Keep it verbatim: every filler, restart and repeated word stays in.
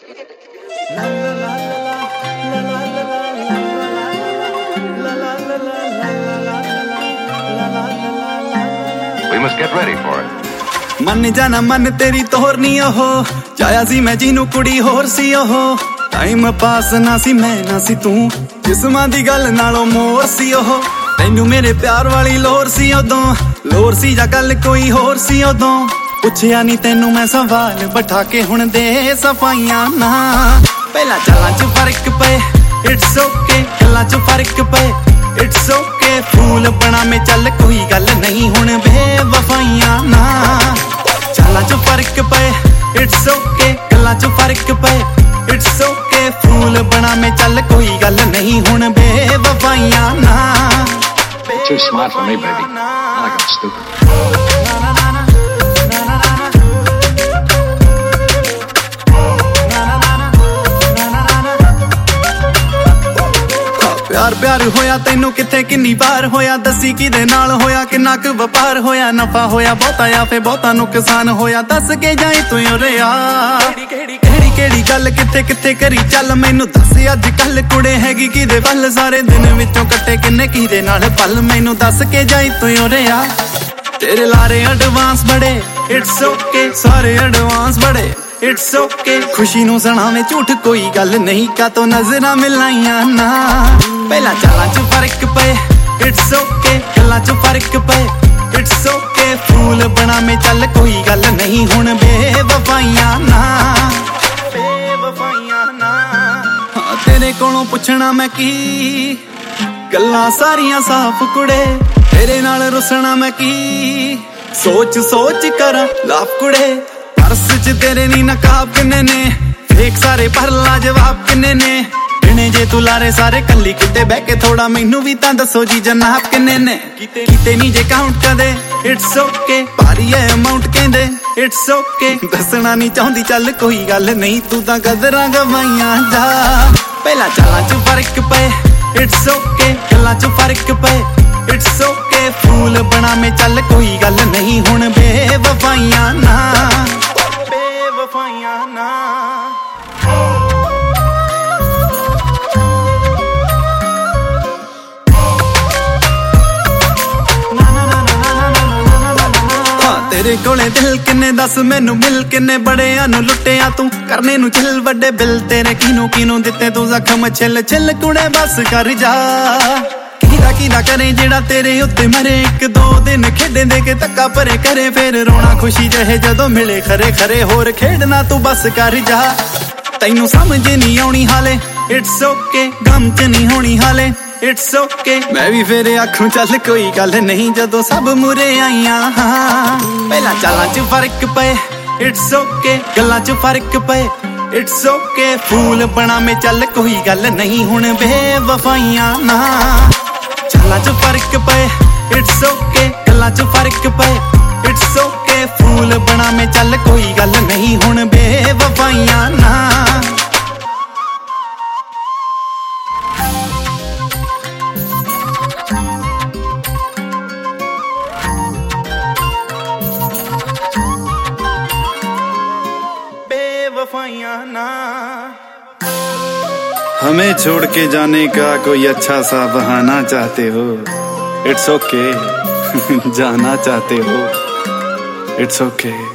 We must get ready for it. मन जाना मन तेरी तोरनी ओहो चाया सी मैं जीनू कुड़ी होर सी ओहो टाइम पास ना सी मैं ना सी तू जिस्मां दी गल नालों मोर सी ओहो तैनू मेरे प्यार वाली लोर सी उदों लोर सी जा गल कोई होर सी उदों पुछया नी तैनू मैं सवाल बैठा के हुण दे सफाइयां ना पहला चलां च फर्क पे इट्स ओके गल्लां च फर्क पे इट्स ओके फूल बना में चल कोई गल नहीं हुण बेवफाइयां ना चालां च फर्क पे इट्स ओके गल्लां च फर्क पे इट्स ओके फूल बना में चल कोई गल नहीं हुण बेवफाइयां ना Too smart for me, baby. I like it stupid. प्यार प्यार होया तैनू किथे किन्नी बार होया दसी किदे नाल होया किन्ना क व्यापार होया नफा होया बहुता या फे बहुता नुकसान होया दस के जाए तू रे यार केड़ी केड़ी केड़ी गल किथे किथे करी चल मैनू दस अज कल कुड़े हैगी किदे पल सारे दिन विचों कट्टे किन्ने किदे नाल पल मैनू दस के जाए तू रे यार तेरे लारे एडवांस बड़े इट्स ओके सारे एडवांस बड़े इट्स ओके खुशी नू सणावे झूठ कोई गल नहीं का तो नजरां मिलाइयां ना पहला चालां च फर्क पे इट्स ओके गल्लां च फर्क पे इट्स ओके फूल बना में चल कोई गल नहीं हुण बेवफाइयां ना बेवफाइयां ना हाँ तेरे कोलों पुछना मैं की गल्लां सारियां साफ कुड़े तेरे नाल रुसना मैं की सोच सोच कर लाफ कुड़े पर्स च तेरे नी नकाब किन्ने ने फेक सारे पर लाजवाब किन्ने ने गिने जे तू लारे सारे कल्ली किते बह के थोड़ा मैनू भी तां दसो जी जनाब किन्ने ने किते नी जे काउंट कदे इट्स ओके भारी है अमाउंट कहंदे इट्स ओके दसना नी चाहुंदी चल कोई गल नहीं तू तां कदरां गवाइयां जा पहला चालां च फर्क पे इट्स ओके गल्लां च फर्क पे इट्स ओके फूल बना में चल कोई गल नहीं हुण बेवफाइयां ना बेवफाइयां ना तेरे कोले दिल किन्ने दस मैनू मिल किन्ने बड़ियां नू लुट्टिया तू करने नू चिल वड्डे बिल तेरे किनू किनू दिते तू जख्म छिल छिल कुड़े बस कर जा किदा किदा करे जेड़ा तेरे उत्ते मरे एक दो दिन खेडे दे के धक्का भरे करे फिर रोना खुशी जहे जदों मिले खरे खरे होर खेडना तू बस कर जा तैनू समझ नहीं आउणी हाले इट्स ओके गम च नहीं होनी हाले इट्स ओके मैं भी फिर आखूं चल कोई गल नहीं जदों सब मुरे आईयां पहला चालां च फर्क पे इट्स ओके गल्लां च फर्क पे इट्स ओके फूल बना में चल कोई गल नहीं हुण बेवफाइयां ना चालां च फर्क पे इट्स ओके गल्लां च फर्क पे इट्स ओके फूल बना में चल कोई गल नहीं हुण बेवफाइयां ना ना हमें छोड़ के जाने का कोई अच्छा सा बहाना चाहते हो इट्स ओके जाना चाहते हो इट्स ओके